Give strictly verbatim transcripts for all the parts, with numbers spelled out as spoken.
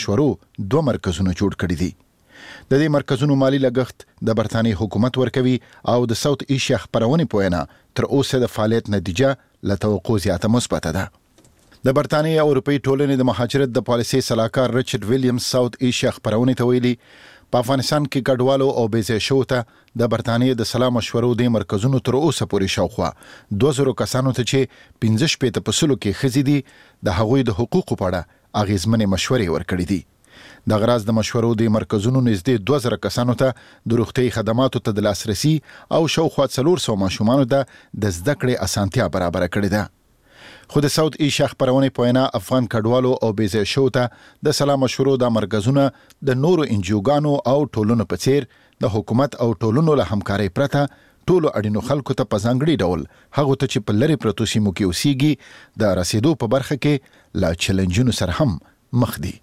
مشورو دوه مرکزونه جوړ کړي دي. د دې مرکزونو مالی لګښت د برتانیې حکومت ورکوي او د ساوث ایشیا خپرونې په وینا تر اوسه د فعالیت نتیجه له توقع زیاته مثبته ده. د برتانیې او اروپایي ټولنې د مهاجرت د پالیسۍ سلاکار ریچارډ ویلیامز ساوث ایشیا خپرونې ته ویلي په افغانستان کې کډوالو او بېځایه شوو ته د برتانیې د سلا مشورو د مرکزونو تر اوسه پورې شاوخوا دوه زره کسانو ته چې پنځه شپېته په سلو کې ښځې دي د هغوی د حقوقو په اړه اغېزمنې مشورې ورکړي دي. د غراز د مشورو د مرکزونو نږدې دوه زره کسانو ته د روغتیايي خدماتو ته د لاسرسي او شاوخوا څلور سوه ماشومانو ته د زده کړې اسانتیا برابره کړې ده. خو د ساوث ایشیا خپرونې په وینا افغان کډوالو او بېځایه شوو ته د سلا مشورو د مرکزونه د نورو انجیوګانو او ټولنو په څیر د حکومت او ټولنو له همکارۍ پرته ټولو اړینو خلکو ته په ځانګړي ډول هغو ته چې په لرې پرتو سیمو کې اوسیږي د رسیدو په برخه کې له چیلنجونو سره هم مخ دي.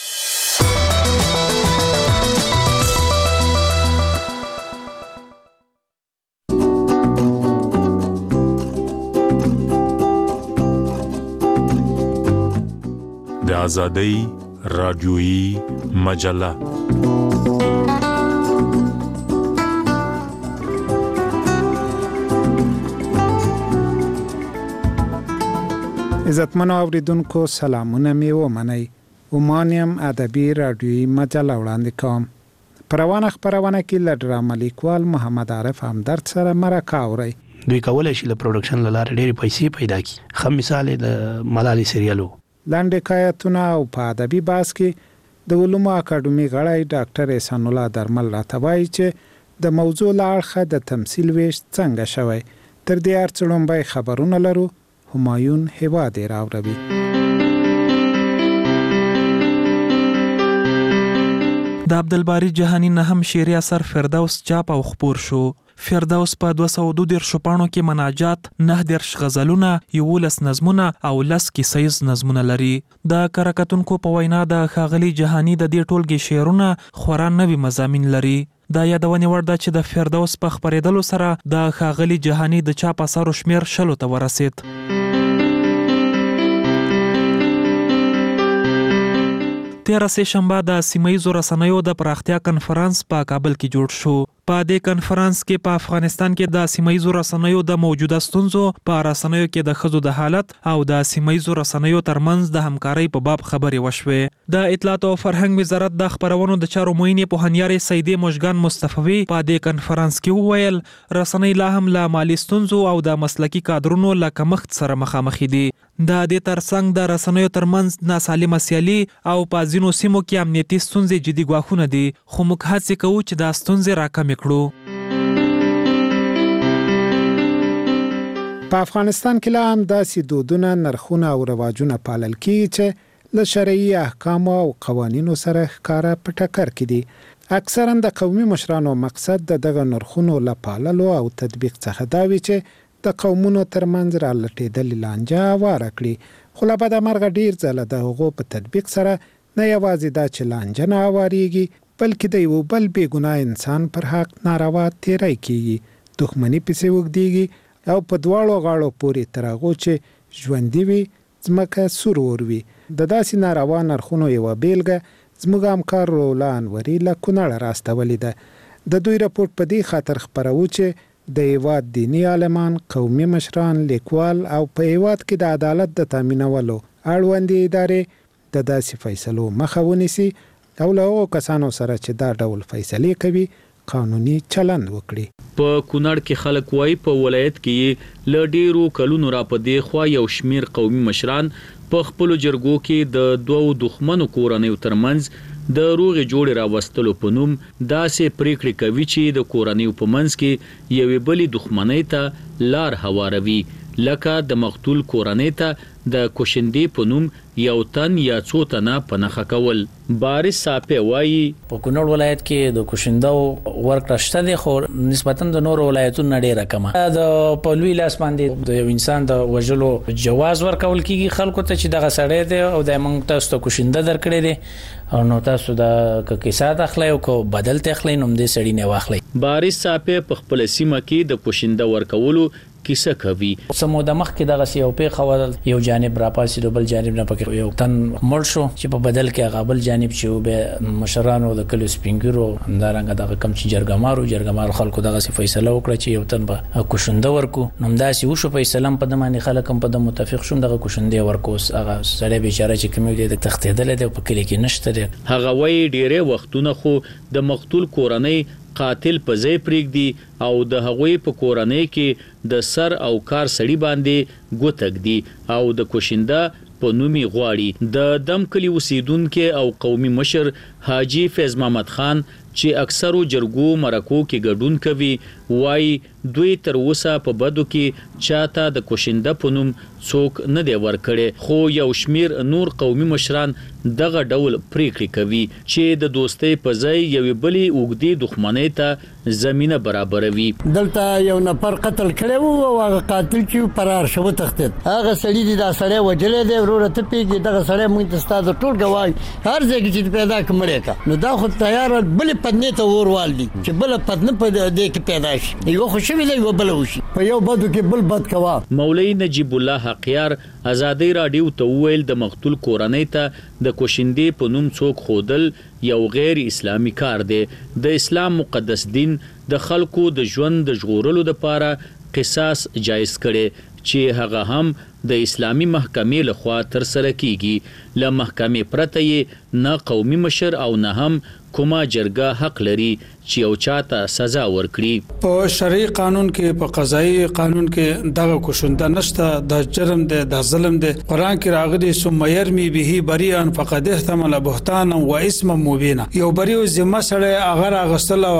د آزادۍ رادیویی مجله. عزتمنو اوریدونکو سلامونه می ومنئ. اومانیم ادبي رادیویی مجله وړاندې کوم. په روانه خپرونه کې له ډرامه لیکوال محمد عارف همدرد سره مرکه اورئ. دوی کولای شي له پروډکشن له لارې ډېرې پیسې پیدا کړي. ښه مثال د ملالۍ سریالو. لاندې حکایتونه او په ادبي بحث کې د علومو اکاډمي غړی ډاکټر احسان الله درمل راته وایي چې د موضوع له اړخه د تمثیل ویش څنګه شوی. تر دې هر څه لومړی خبرونه لرو. همایون هیواد یې راوړوي. د عبدالباری جهانی نهم شعري اثر فردوس چاپ او خپور شو. فردوس په دوه سوه دوه دېرش پاڼو کې مناجات، نه دېرش غزلونه، یولس نظمونه او لس کیسه ییز نظمونه لري. د کره په وینا د ښاغلي جهانی د دې ټولګې شعرونه خورا نوي مضامین لري. دا یادونې وړ ده چې د فردوس په خپرېدلو سره د ښاغلي جهانی د چاپ اثارو شمېر شلو ته ورسېد. تېره سه شنبه د سیمه ییزو رسنیو د پراختیا کنفرانس په کابل کې جوړ شو. په دې کنفرانس کې په افغانستان کې د سیمه ییزو رسنیو د موجوده ستونزو، په رسنیو کې د ښځو د حالت او د سیمه ییزو رسنیو ترمنځ د همکارۍ په باب خبرې وشوې. د اطلاعات او فرهنګ وزارت د خپرونو د چارو معینې پوهنیارې سیدې مژګان مصطفی په دې کنفرانس کې وویل رسنۍ لا هم له مالي ستونزو او د مسلکي کادرونو له کمښت سره مخامخ دي. د دې ترڅنګ د رسنیو ترمنځ ناسالمه سیالي او په ځینو سیمو کې امنیتي ستونزې جدي ګواښونه دي، خو موږ هڅې کوو چې دا ستونزې راکمې کړو. په افغانستان کې لا هم داسې دودونه، نرخونه او رواجونه پالل کیږي چې له شرعي احکامو او قوانینو سره ښکاره په ټکر کې دي. اکثرا د قومي مشرانو مقصد د دغه نرخونو له پاللو او تطبیق څخه دا وي چې د قومونو ترمنځ را لټېدلې لانجه هواره کړي. خو له بده مرغه ډېر ځله د هغو په تطبیق سره نه یوازې دا چې لانجه نه هوارېږي، بلکې د یو بل بې ګناه انسان پر حق ناروا تېری کېږي، دښمني پسې اوږدېږي او په دواړو غاړو پورې تر هغو چې ژوندي وي ځمکه سور وروي. د داسې ناروا نرخونو یوه بیلګه زموږ همکار رولا انوري له کونړه راستولې ده. د دوی راپورټ په دې خاطر خپروو چې د هیواد دیني عالمان، قومي مشران، لیکوال او په هیواد کې د عدالت د تامینولو اړوندې ادارې د داسې فیصلو مخه ونیسي او له هغو کسانو سره چې دا ډول فیصلې کوي قانوني چلند وکړي. په کونړ کې خلک وایي په ولایت کې له ډیرو کلونو را په دې خوا یو شمیر قومي مشران په خپلو جرګو کې د دوو دښمنو کورنیو ترمنځ د روغې جوړې راوستلو په نوم داسې پریکړې کوي چې د کورنیو په منځ کې یوې بلې دښمنۍ ته لار هواروي، لکه د مقتول کورنۍ ته د کوشندې په نوم یو تن یا څو تنه په نښه کول. بارس صاحب وایي په کونړ ولایت کې د کوشندو ورکړه شته دی، خو نسبتاً د نورو ولایتونو نه ډېره کمه. د په لوی لاس باندې د یو انسان د وژلو جواز ورکول کېږي خلکو ته چې دغه سړی دی او د موږ تاسو ته کوشنده درکړی دی او نو تاسو د کیسات اخلئ او کو بدل ته اخلئ نو دې سړی نه واخلئ. بارس صاحب په خپل سیمه کې د کوشنده ورکولو کیسه کوي. سمو د مخ کې دغه یو په خول یو جانب را پاسې د بل جانب نه پکې یو تن مړ شو چې په بدل کې غابل جانب چې به مشرانو د کلو سپینګرو همدارنګه دغه کم چې جرګمارو جرګمار خلکو دغه فیصله وکړه چې یو تن به کوشنده ورکو نو داسې وشو په اسلام په دمانه خلک هم په د متفق شوم دغه کوشنده ورکوس هغه سړی بیچاره چې کوم دی د تختیدل دی په کلی کې نشته دی. هغه وایي ډیره وختونه خو د مقتول کورنۍ قاتل په ځای پرېږدي او د هغوی په کورنۍ کې د سر او کار سړی باندې ګوتک دی او د کوشنده په نومي غواړي. د دم کلی اوسیدونکو او قومي مشر حاجی فیض محمد خان چې اکثرو جرګو مرکو کې ګډون کوي وای دوی تر اوسه په بدو کې چاته د کوشنده په نوم څوک نه دی ورکړي خو یو شمیر نور قومي مشران دغه ډول پریکړې کوي چې د دوستۍ په ځای یو بلی اوګدي دښمنۍ ته زمينه برابروي. دلته یو نفر قتل کړي وو او هغه قاتل چې فرار شو تختید هغه سړی دی دا سړی وجلې دی ورور ته پیږي دغه سړی مونږ ته ستاسو ټول غواړي هر ځای کې پیدا کړمړې کا نو دا خو تیار بل پدنه ته وروال دي چې بل پدنه په دې کې پیدا شي یو خوشوي دی یو بل وشي په یو بدو کې بل بد کوا. مولوی نجیب الله حقیار ازادي رادیو ته ویل د مقتول کورنۍ ته د کوشندې په نوم څوک خودل یو غیر اسلامي کار دی. د اسلام مقدس دین د خلکو د ژوند د ژغورلو لپاره قصاص جایز کړي چې هغه هم د اسلامي محکمې لخوا تر سره کیږي. له محکمې پرته یې نه قومي مشر او نه هم کومه جرګه حق لري چې او چاته سزا ورکړي. په شرعي قانون کې په قضایي قانون کې دغه کوشنده نشته د جرم دی د ظلم دی. قران کې راغلي ثم يرمي به بريئا فقد احتمل بهتانا واسما مبينا یو بریو ذمہ سره هغه غسل او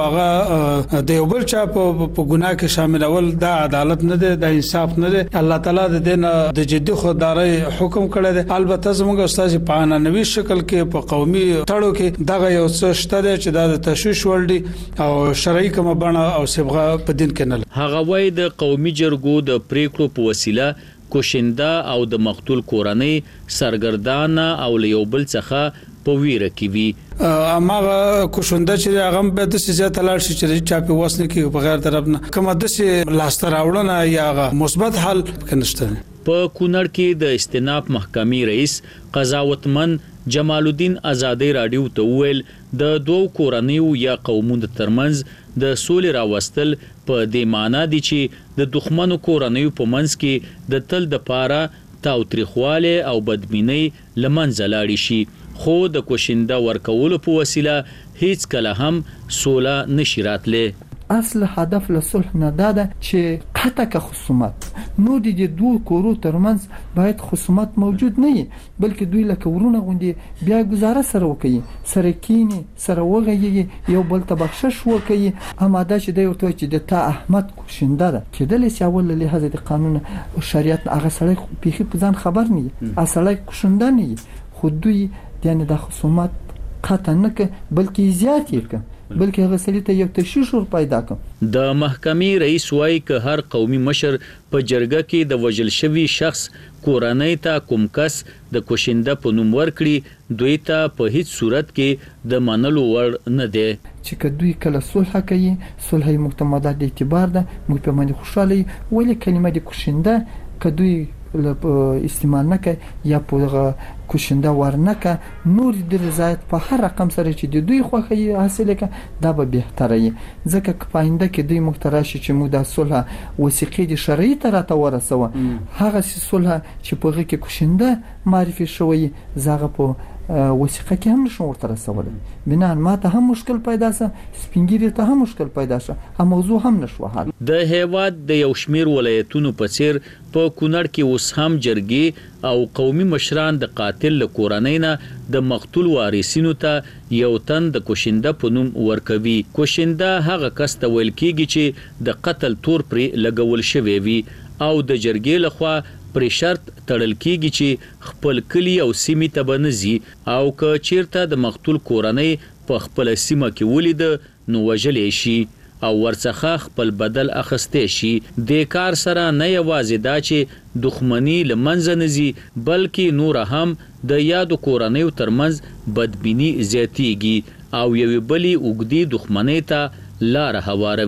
هغه د یو بل چا په ګناه کې شامل اول دا عدالت نه دی د انصاف نه دی. الله تعالی د دین د جدي خودداري حکم کړی دی. البته زموږ استاد په انانوي شکل کې په قومي تړو کې دغه یو څه شته چې دا د تشویش ولډي او شرعي کومه بڼه او صبغه په دین کې نه. هغه وای د قومي جرګو د پریکړو په وسیله کوشنده او د مقتول کورنۍ سرګردان او یو بل څخه په ویره کې وي. اماغه کوشنده چې هغه به د سیاست لاړ شي چې چا په وسنه کې په غیر طرف نه کومه د سي لاستر راوړنه یا مثبت حل کنيشته. په کونړ کې د استیناف محکمې رئیس قضاوتمن جمال الدین ازادي رادیو ته ویل د دوو کورنیو یا قومونو ترمنځ د سولې راوستل په دې معنی دي چې د دښمنو کورنیو په منځ کې د تل د پاره تاوتریخواله او بدبینۍ لمنځه لاړ شي خو د کوشنده ورکولو په وسیله هیڅ کله هم سوله نشي راتله. اصل هدف له صلح نه ده چې قطع که خصومت نو د دوه کورو ترمنځ باید خصومت موجود نه وي بلکې دوی لکه ورونه غوندي بیا گزاره سره وکړي سره کینی سره وغږي یو بل ته بخشش وکړي اماده چې دی ورته چې د تا احمد کوشنده ده چې د لسی اول له حضرت قانون او شریعت هغه سره پیخي په ځان خبر نه اصله کوشنده نه خو دوی یعنی د خصومت قطع نه ک بلکې زیات یې ک بلکې هغه سړي ته یو تشویش ور پیدا کړ. د محکمې رئیس وایي ک هر قومي مشر په جرګه کې د وجل شوی شخص کورنۍ ته کوم کس د کوشنده په نوم ورکړي دوی ته په هیڅ صورت کې د منلو وړ نه دی. چې کدوې کله صلح کوي صلح متمدد د اعتبار ده موږ په باندې خوشاله ولې کلمه د کوشنده کدوې استعمال نه کوي یا په کوشنده ورنکه نور د رضایت په هر رقم سره چې د دوی خوخي حاصله ک دا به بهتره وي ځکه پاینده کې دوی مختراشي چې موږ د صلح وثیقې د شرعي تراته ورسوه هغه صلح چې په غو کې کوشنده معرفي شوی زغه په وثیقه کې هم نشو ورته رسول بنا ماته هم مشکل پیدا سه سپینګری ته هم مشکل پیدا شه هم موضوع هم نشو حل. د هیواد د یو شمیر ولایتونو په څیر په کونړ کې اوس هم جرګي او قومي مشران د قاتل له کورنۍ نه د مقتول وارثینو ته یو تن د کوشنده په نوم ورکوي. کوشنده هغه کس ته ویل کیږي چې د قتل تور پرې لګول شوی وي او د جرګې لخوا پر شرط تړل کیږي چې خپل کلی او سیمه ته بنزي او که چیرته د مقتول کورنۍ په خپل سیمه کې ولید نو وجلې شي او ورڅخه خپل بدل اخستې شي. د کار سره نه یوازې دا چې دښمنی لمنځه نزي بلکې نور هم د یادو کورنیو ترمنځ بدبینی زیاتیږي او یو بلی اوګدي دښمنۍ ته لار هواروي.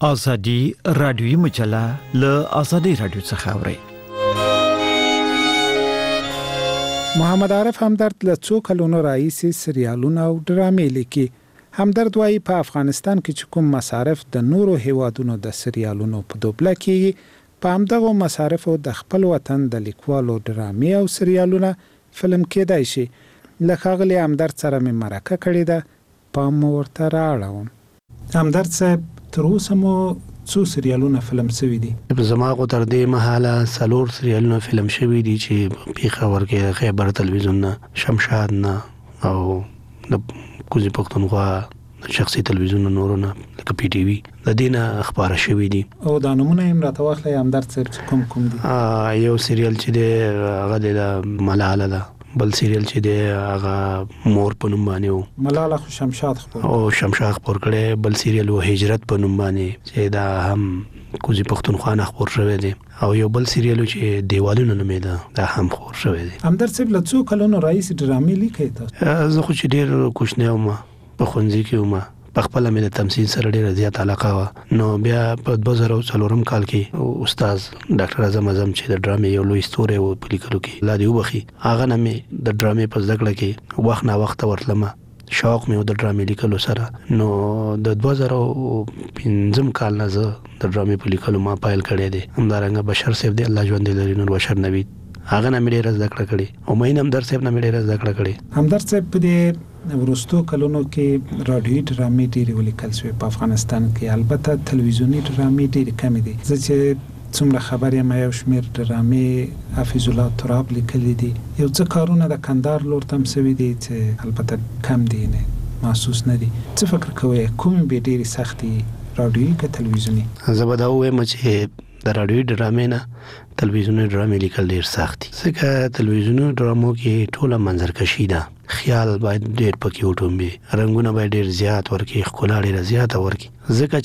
ازادي رادیوي مجله له ازادي رادیو څخه اوري. محمد عارف همدرد له څو کلونو راهیسې سریالونه او ډرامې لیکي. همدرد وايي په افغانستان کې چې کوم مصارف د نورو هیوادونو د سریالونو په دوبله کې په همدغه مصارفو د خپل وطن د لیکوالو ډرامې او سریالونه فلم کېدای شي. له ښاغلي همدرد سره مې مرکه کړې ده، پام مو ورته رااړوم. همدرد صاحب، تر اوسه مو څو سریالونه فلم شوي دي؟ زما خو تر دې مهاله څلور سریالونه فلم شوي دي چې پیښور کې خیبر تلویزیون نه، شمشاد نه او د کوزي پښتونخوا شخصي تلویزیون نورو نه لکه پی ټي وي د دینه خبره شوي دي. او دا نمونه یې راته واخلئ همدرد صاحب، کوم کوم دي؟ یو سریال چې دی هغه د ملاله ده، بل سریال چې دی هغه مور په نوم باندې و، ملاله خو شمشاد خپور او شمشاد خپور کړي. بل سریال و هجرت په نوم باندې چې دا هم کوزي پښتونخوا نه خپور شوی دی. او یو بل سریال چې دیوالونه نومې ده دا هم خپور شوی دی. همدرد صاحب، له څو کلونو راهیسې ډرامې لیکئ تاسو؟ زه خو چې ډېر کوچنی وم، په ښوونځي کې وم، په خپل مې د تمثیل سره ډېره زیات علاقه وه. نو بیا په دوه زره څلورم کال کې استاد ډاکټر اعظم اعظم چې د ډرامې یو لوی ستوری و په لیکلو کې، الله دې وبخي، هغه نه مې د ډرامې په زده کړه کې وخت نه وخت ورتلم، شوق مې د ډرامې لیکلو سره. نو د دوه زره پنځم کال نه زه د ډرامې په لیکلو ما پیل کړی دی. همدارنګه بشر صاحب دی، الله ژوندی لري، نور بشر نوید، هغه نه مې ډېره زده کړه کړې، او مې همدرد صاحب نه مې ډېره زده کړه کړې. همدرد صاحب، په دې ورستو کلونو کې رادیوي ډرامې ډېرې ولیکل شوې په افغانستان کې، البته تلویزیوني ډرامې ډېرې کمې دي. زه چې څومره خبر یم، یو شمېر ډرامې حفیظ الله تراب لیکلي دي، یو څه کارونه د کندهار لور ته هم شوي دي چې البته کم دي، نه محسوس نه دي. څه فکر کوئ کومې به ډېرې سختې رادیوي که تلویزیوني؟ زه به دا ووایم چې د رادیوي ډرامې نه تلویزیوني ډرامې لیکل ډېر سخت دي، ځکه تلویزیوني ډرامو کې ټوله منظرکشي ده، خیال باید ډېر پکې وټومبي، رنګونه باید ډېر زیات ورکړي، ښکلا ډېره زیاته ورکړي، ځکه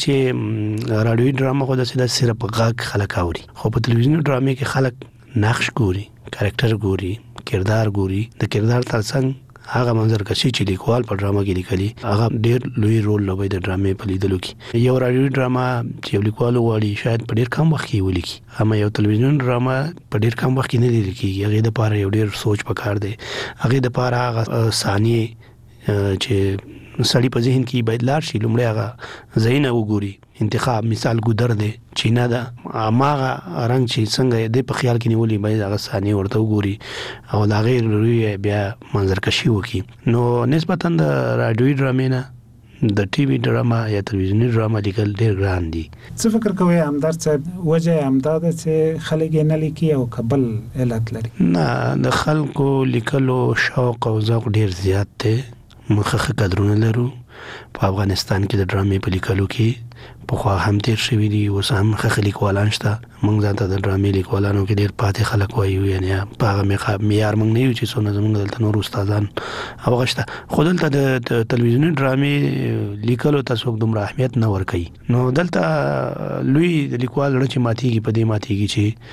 چې رادیوي ډرامه خو داسې ده صرف غږ خلک اوري، خو په تلویزیوني ډرامې کې خلک نقش ګوري، کرکټر ګوري، کردار ګوري. د کردار ترڅنګ هغه منظرکشي چې لیکوال په ډرامه کې لیکلي هغه ډېر لوی رول لوبوي د ډرامې په لیدلو کې. یو رادیوي ډرامه چې یو لیکوال وغواړي شاید په ډېر کم وخت کې ولیکي، اما یو تلویزیوني ډرامه په ډېر کم وخت کې نه لیکيږي. هغې دپاره یو ډېر سوچ پکار دی، هغې دپاره هغه ثانیې چې سړی په ذهن کې باید لاړ شي، لومړی هغه ځایونه وګوري، انتخاب مثال ګودر دی، چینه ده، هماغه رنګ چې څنګه دی په خیال کې نیولي باید هغه ثانیې ورته وګوري او د هغې روی بیا منظرکشي وکړي. نو نسبتا د رادیوي ډرامې نه د ټي وي ډرامه یا تلویزیوني ډرامه لیکل ډېر ګران دي. څه فکر کوئ همدرد صاحب، وجه یې همدا ده چې خلک یې نه لیکي او که بل علت لري؟ نه، د خلکو لیکلو شوق او ذوق ډېر زیات دی، موږ ښه قدرونه لرو په افغانستان کې د ډرامې په لیکلو کې، پخوا هم تیر شوي دي، اوس هم ښه لیکوالان شته. موږ ځان ته د ډرامې لیکوالانو کې ډېر پاتې خلک وایو، یعنې په هغه معیار موږ نه یو چې څومره زموږ دلته نور استادان هغه شته، خو دلته د تلویزیوني ډرامې لیکلو ته څوک دومره اهمیت نه ورکوي. نو دلته لوی د لیکوال زړه چې ماتېږي په دې ماتېږي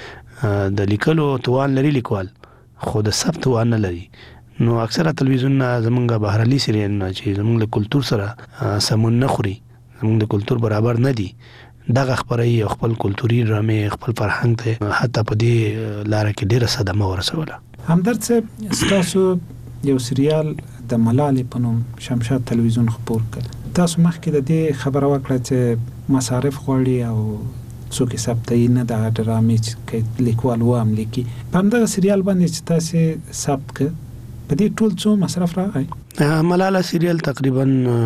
چې د لیکلو توان لري لیکوال، خو د ثبت توان نه لري. نو اکثره تلویزیون زمونږ بهرالي سریالونه چې زمونږ له کلتور سره سمون نه خوري، زمونږ د کلتور برابر نه دي، دغه خبرې او خپل کلتوري ډرامې خپل فرهنګ ته حتی په دې لاره کې ډېره صدمه ورسوله. همدرد صاحب، ستاسو یو سریال د ملالې په نوم شمشاد تلویزیون خپور کړ، تاسو مخکې د دې خبره وکړه چې مصارف غواړي او څوک یې ثبتوي نه، دغه ډرامې چې لیکوال و هم لیکي. په همدغه سریال باندې چې تاسې ثبت کړ، په دې ټول څو مصرف راغی؟ ملاله سریال تقریبا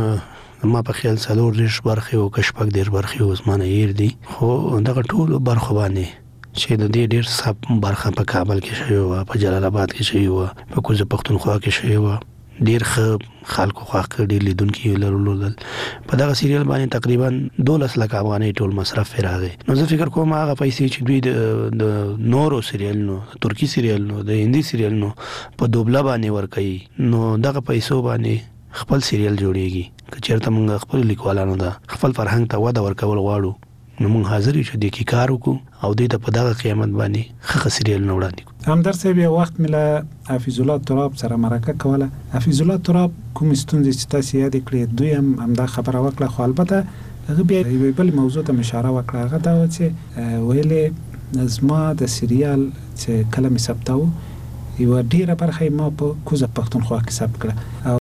ما په خیال څلور دېرش برخې او که شپږ دېرش برخې اوس مانه هیر دي، خو دغه ټولو برخو باندې چې د دې ډېر څه برخه په کابل کې شوې وه، په جلال آباد کې شوې وه، په کوزه پښتونخوا کې شوې وه، ډېر ښه خلکو خوښ کړ، ډېر لیدونکي لرلودل. په دغه سریال باندې تقریبا دولس لکه افغانۍ ټول مصرف یې راغی. نو زه فکر کوم هغه پیسې چې دوی د نورو سریالونو، ترکي سریالونو، د هندي سریالونو په دوبله باندې ورکوي، نو دغه پیسو باندې خپل سریال جوړیږي. که چېرته موږ خپل لیکوالانو ته خپل فرهنګ ته وده ورکول غواړو، نو موږ حاضر یو چې دې کې کار وکړو او دې ته په دغه قیمت باندې ښه سریالونه وړاندې کړو. همدرد صاحب، یو وخت مې له حفیظ الله تراب سره مرکه کوله. حفیظ الله تراب کوم ستونزې چې تاسې یادې کړې، دوی هم همدا خبره وکړه، خو البته هغه بیا یو بل موضوع ته اشاره وکړه، هغه دا و چې ویلې زما د سریال چې کله مې ثبتاو یو ډیره برخه ما په کوزه پښتونخوا کې ثبت کړه.